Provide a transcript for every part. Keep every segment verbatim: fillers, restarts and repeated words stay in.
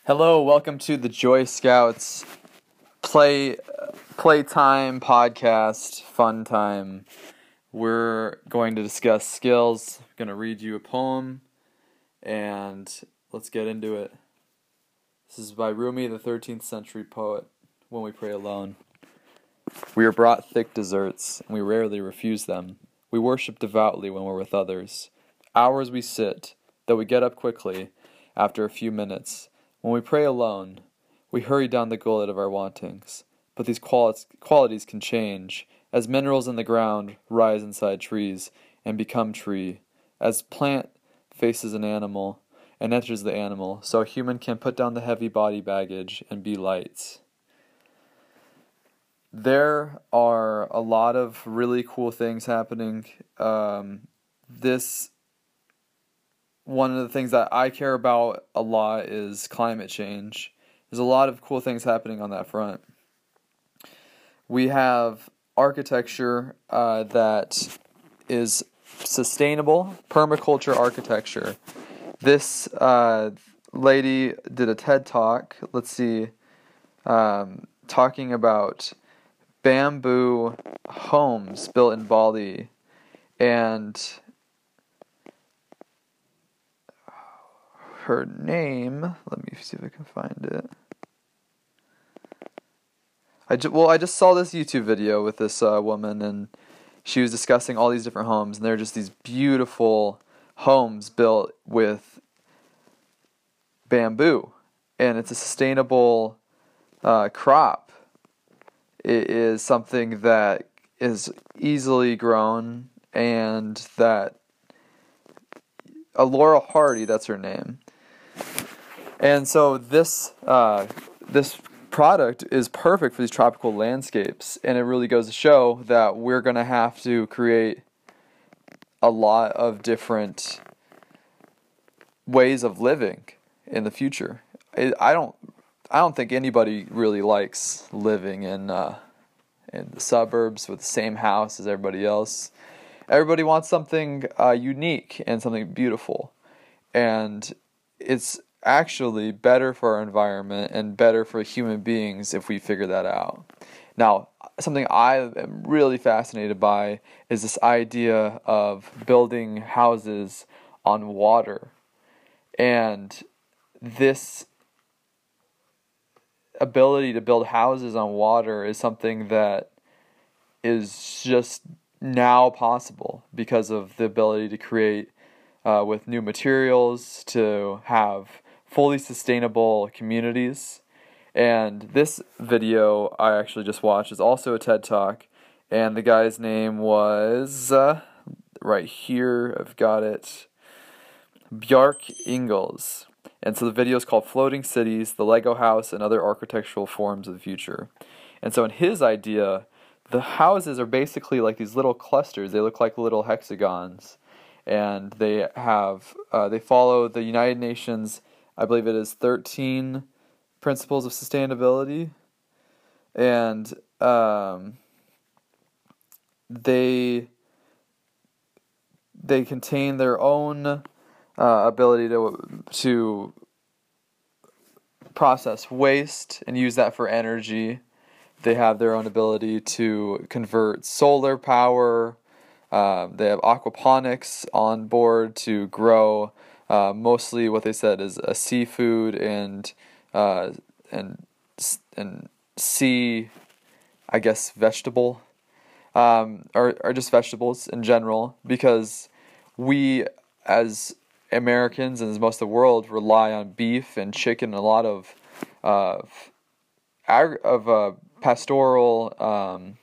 Hello, welcome to the Joy Scouts play playtime podcast, fun time. We're going to discuss skills. I'm going to read you a poem, and let's get into it. This is by Rumi, the thirteenth century poet, When We Pray Alone. We are brought thick desserts, and we rarely refuse them. We worship devoutly when we're with others. Hours we sit, though we get up quickly after a few minutes. When we pray alone, we hurry down the gullet of our wantings. But these quali- qualities can change, as minerals in the ground rise inside trees and become tree. As plant faces an animal and enters the animal, so a human can put down the heavy body baggage and be light. There are a lot of really cool things happening. Um, this One of the things that I care about a lot is climate change. There's a lot of cool things happening on that front. We have architecture uh, that is sustainable, permaculture architecture. This uh, lady did a TED Talk, let's see, um, talking about bamboo homes built in Bali, and her name, let me see if I can find it. I ju- well, I just saw this YouTube video with this uh, woman, and she was discussing all these different homes, and they're just these beautiful homes built with bamboo, and it's a sustainable uh, crop. It is something that is easily grown, and that uh, Laurel Hardy, that's her name. And so this uh, this product is perfect for these tropical landscapes, and it really goes to show that we're going to have to create a lot of different ways of living in the future. I I don't I don't think anybody really likes living in uh, in the suburbs with the same house as everybody else. Everybody wants something uh, unique and something beautiful, and it's actually better for our environment and better for human beings if we figure that out. Now, something I am really fascinated by is this idea of building houses on water. And this ability to build houses on water is something that is just now possible because of the ability to create uh, with new materials, to have fully sustainable communities. And this video I actually just watched is also a TED Talk, and the guy's name was, uh, right here, I've got it, Bjarke Ingels. And so the video is called Floating Cities, the Lego House, and Other Architectural Forms of the Future. And so in his idea, the houses are basically like these little clusters. They look like little hexagons. And they have, uh, they follow the United Nations, I believe it is thirteen principles of sustainability. And um, they they contain their own uh, ability to to process waste and use that for energy. They have their own ability to convert solar power. Uh, they have aquaponics on board to grow uh, mostly what they said is a seafood and uh, and and sea, I guess, vegetable, um, or or just vegetables in general, because we as Americans and as most of the world rely on beef and chicken and a lot of uh, ag- of uh, pastoral um,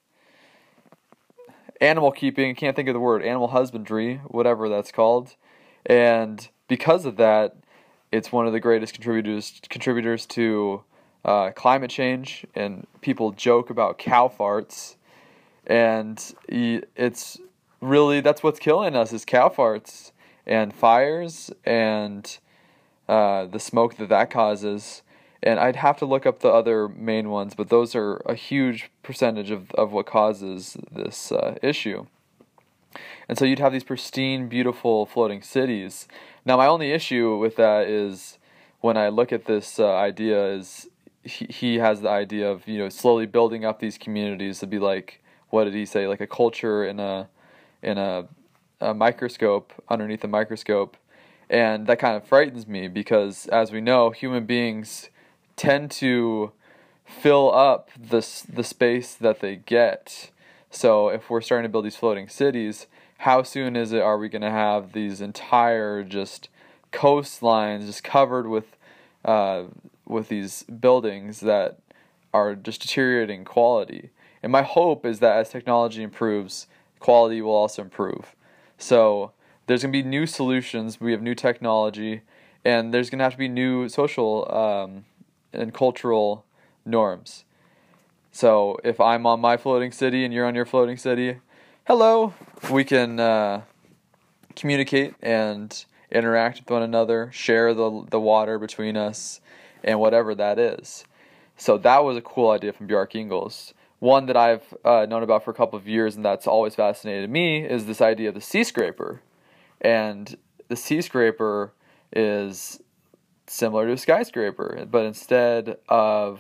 animal keeping. I can't think of the word, animal husbandry, whatever that's called. And because of that, it's one of the greatest contributors contributors to uh, climate change. And people joke about cow farts, and it's really, that's what's killing us, is cow farts and fires and uh, the smoke that that causes. And I'd have to look up the other main ones, but those are a huge percentage of, of what causes this uh, issue. And so you'd have these pristine, beautiful floating cities. Now, my only issue with that is when I look at this uh, idea is he, he has the idea of, you know, slowly building up these communities to be like, what did he say, like a culture in a in a, a microscope, underneath a microscope. And that kind of frightens me because, as we know, human beings tend to fill up the the space that they get. So if we're starting to build these floating cities, how soon is it are we going to have these entire just coastlines just covered with uh, with these buildings that are just deteriorating quality? And my hope is that as technology improves, quality will also improve. So there's going to be new solutions. We have new technology, and there's going to have to be new social um, and cultural norms. So if I'm on my floating city and you're on your floating city, hello, we can uh, communicate and interact with one another, share the the water between us, and whatever that is. So that was a cool idea from Bjarke Ingels. One that I've uh, known about for a couple of years, and that's always fascinated me, is this idea of the sea scraper. And the sea scraper is similar to a skyscraper, but instead of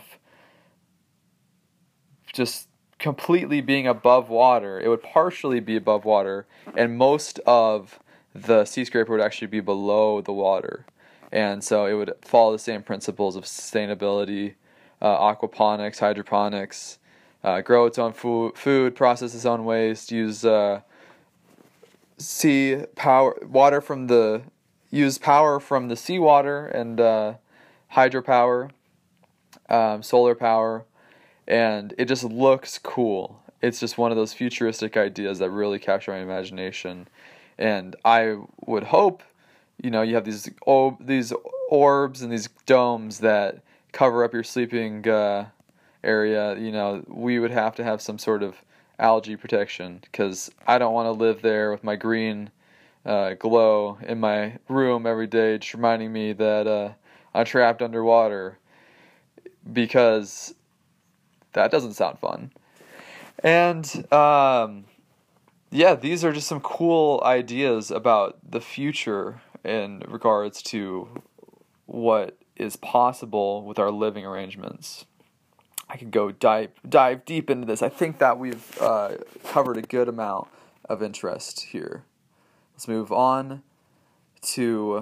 just completely being above water, it would partially be above water, and most of the sea scraper would actually be below the water. And so it would follow the same principles of sustainability, uh, aquaponics, hydroponics, uh, grow its own fo- food, process its own waste, use uh, sea power, water from the, use power from the seawater and uh, hydropower, um, solar power, and it just looks cool. It's just one of those futuristic ideas that really capture my imagination. And I would hope, you know, you have these oh, these orbs and these domes that cover up your sleeping uh, area. You know, we would have to have some sort of algae protection, because I don't want to live there with my green uh, glow in my room every day, just reminding me that uh, I'm trapped underwater, because that doesn't sound fun. And um, yeah, these are just some cool ideas about the future in regards to what is possible with our living arrangements. I could go dive dive deep into this. I think that we've uh, covered a good amount of interest here. Let's move on to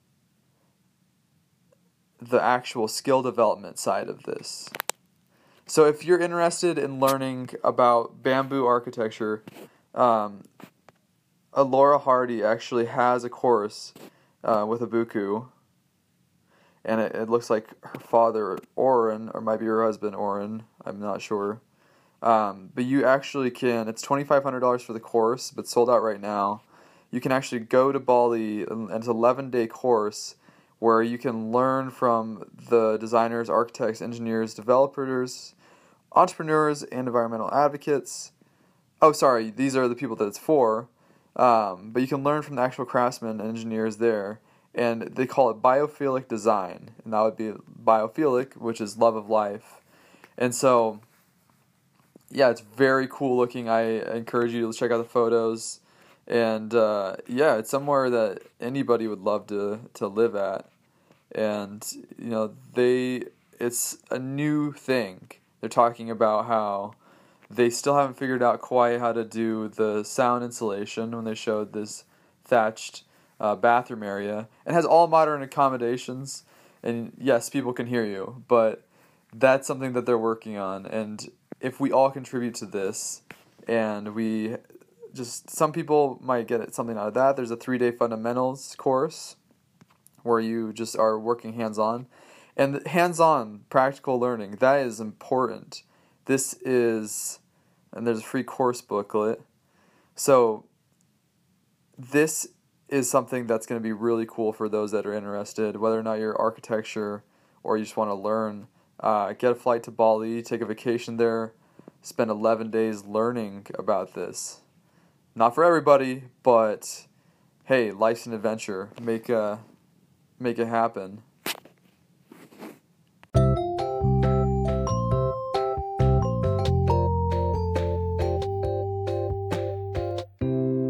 the actual skill development side of this. So if you're interested in learning about bamboo architecture, um, uh, Laura Hardy actually has a course uh, with Ibuku, and it, it looks like her father, Oren, or might be her husband, Oren, I'm not sure. Um, but you actually can, it's twenty-five hundred dollars for the course, but sold out right now. You can actually go to Bali, and it's an eleven-day course where you can learn from the designers, architects, engineers, developers, entrepreneurs, and environmental advocates. Oh, sorry, these are the people that it's for. Um, but you can learn from the actual craftsmen and engineers there. And they call it biophilic design. And that would be biophilic, which is love of life. And so, yeah, it's very cool looking. I encourage you to check out the photos. And uh, yeah, it's somewhere that anybody would love to, to live at. And, you know, they it's a new thing. They're talking about how they still haven't figured out quite how to do the sound insulation when they showed this thatched uh, bathroom area. It has all modern accommodations, and yes, people can hear you, but that's something that they're working on. And if we all contribute to this, and we just, some people might get something out of that. There's a three-day fundamentals course where you just are working hands-on. And hands-on practical learning, that is important. This is, and there's a free course booklet. So this is something that's going to be really cool for those that are interested, whether or not you're architecture or you just want to learn. Uh, get a flight to Bali, take a vacation there, spend eleven days learning about this. Not for everybody, but hey, life's an adventure. Make uh, make it happen.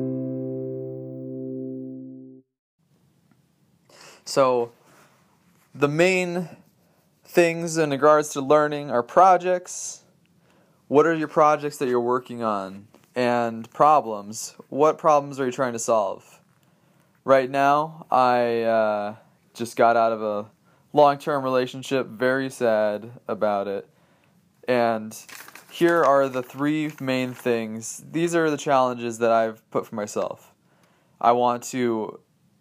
So, the main things in regards to learning are projects. What are your projects that you're working on? And problems. What problems are you trying to solve? Right now, I uh, just got out of a long-term relationship, very sad about it. And here are the three main things. These are the challenges that I've put for myself. I want to,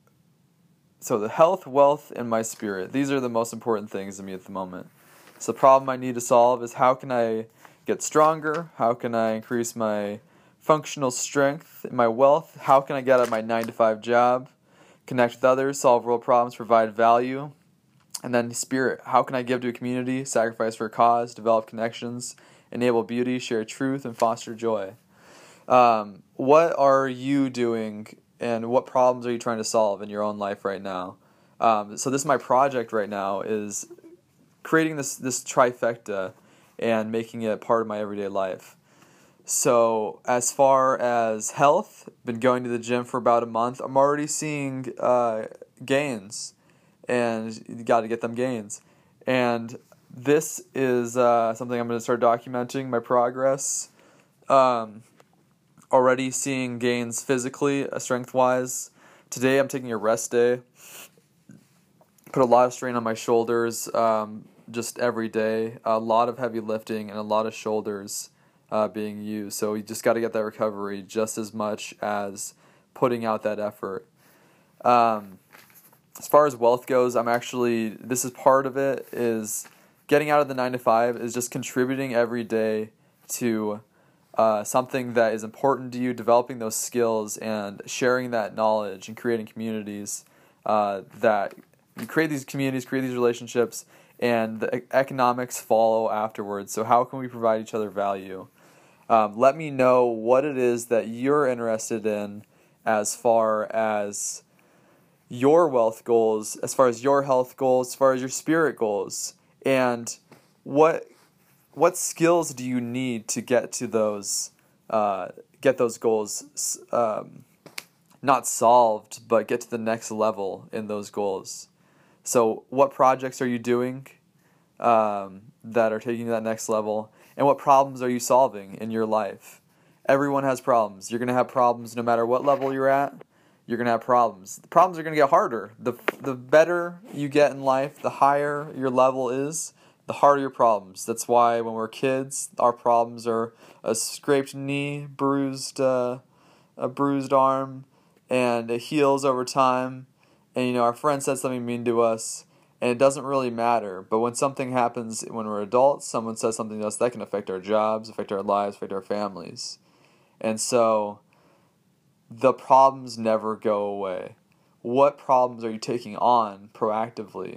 so the health, wealth, and my spirit. These are the most important things to me at the moment. So the problem I need to solve is how can I get stronger? How can I increase my functional strength, my wealth? How can I get out of my nine to five job? Connect with others, solve world problems, provide value. And then spirit. How can I give to a community, sacrifice for a cause, develop connections, enable beauty, share truth, and foster joy? Um, what are you doing, and what problems are you trying to solve in your own life right now? Um, so this is my project right now, is creating this, this trifecta and making it part of my everyday life. So as far as health, been going to the gym for about a month. I'm already seeing uh, gains. And you got to get them gains. And this is uh, something I'm going to start documenting, my progress. Um, already seeing gains physically, uh, strength-wise. Today I'm taking a rest day. Put a lot of strain on my shoulders um, just every day. A lot of heavy lifting and a lot of shoulders uh, being used. So you just got to get that recovery just as much as putting out that effort. Um... As far as wealth goes, I'm actually, this is part of it, is getting out of the nine to five is just contributing every day to uh, something that is important to you, developing those skills and sharing that knowledge and creating communities uh, that you create these communities, create these relationships, and the economics follow afterwards. So how can we provide each other value? Um, let me know what it is that you're interested in as far as your wealth goals, as far as your health goals, as far as your spirit goals, and what what skills do you need to get to those uh, get those goals um, not solved, but get to the next level in those goals. So what projects are you doing um, that are taking you to that next level, and what problems are you solving in your life? Everyone has problems. You're going to have problems no matter what level you're at. You're going to have problems. The problems are going to get harder. The the better you get in life, the higher your level is, the harder your problems. That's why when we're kids, our problems are a scraped knee, bruised uh, a bruised arm, and it heals over time. And, you know, our friend said something mean to us, and it doesn't really matter. But when something happens when we're adults, someone says something to us, that can affect our jobs, affect our lives, affect our families. And so the problems never go away. What problems are you taking on proactively?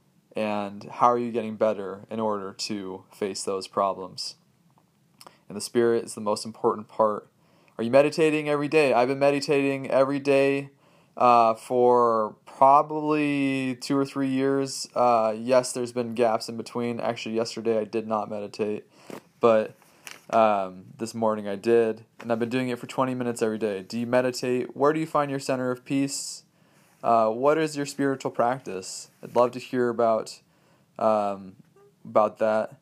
And how are you getting better in order to face those problems? And the spirit is the most important part. Are you meditating every day? I've been meditating every day uh, for probably two or three years. Uh, yes, there's been gaps in between. Actually, yesterday I did not meditate, but Um, this morning I did, and I've been doing it for twenty minutes every day. Do you meditate? Where do you find your center of peace? Uh, what is your spiritual practice? I'd love to hear about um, about that.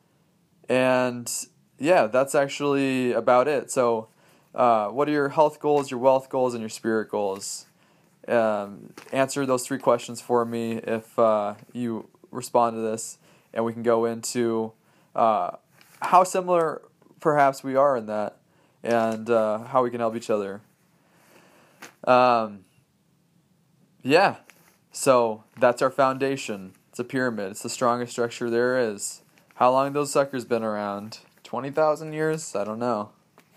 And yeah, that's actually about it. So uh, what are your health goals, your wealth goals, and your spirit goals? Um, answer those three questions for me if uh, you respond to this, and we can go into uh, how similar perhaps we are in that, and uh, how we can help each other. Um, yeah, so that's our foundation. It's a pyramid. It's the strongest structure there is. How long have those suckers been around? twenty thousand years? I don't know.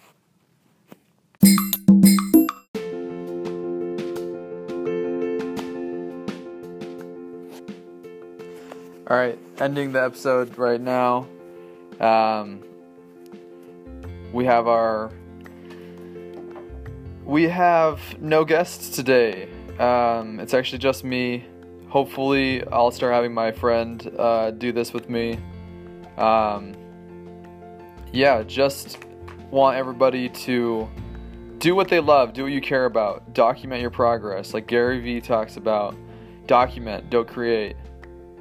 Alright, ending the episode right now. Um, we have our... We have no guests today. Um, it's actually just me. Hopefully, I'll start having my friend uh, do this with me. Um, yeah, just want everybody to do what they love, do what you care about, document your progress. Like Gary Vee talks about, document, don't create.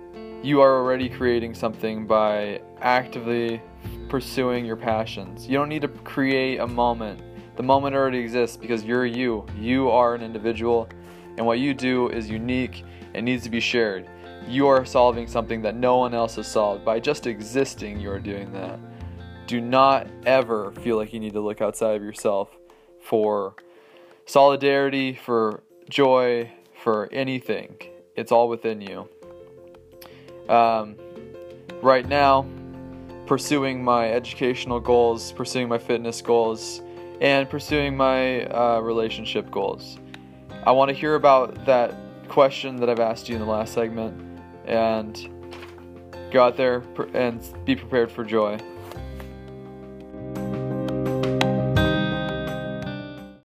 you are already creating something by actively pursuing your passions. You don't need to create a moment. The moment already exists because you're you. You are an individual, and what you do is unique and needs to be shared. You are solving something that no one else has solved. By just existing, you are doing that. Do not ever feel like you need to look outside of yourself for solidarity, for joy, for anything. It's all within you. Um, right now, pursuing my educational goals, pursuing my fitness goals, and pursuing my uh, relationship goals. I want to hear about that question that I've asked you in the last segment, and go out there and be prepared for joy.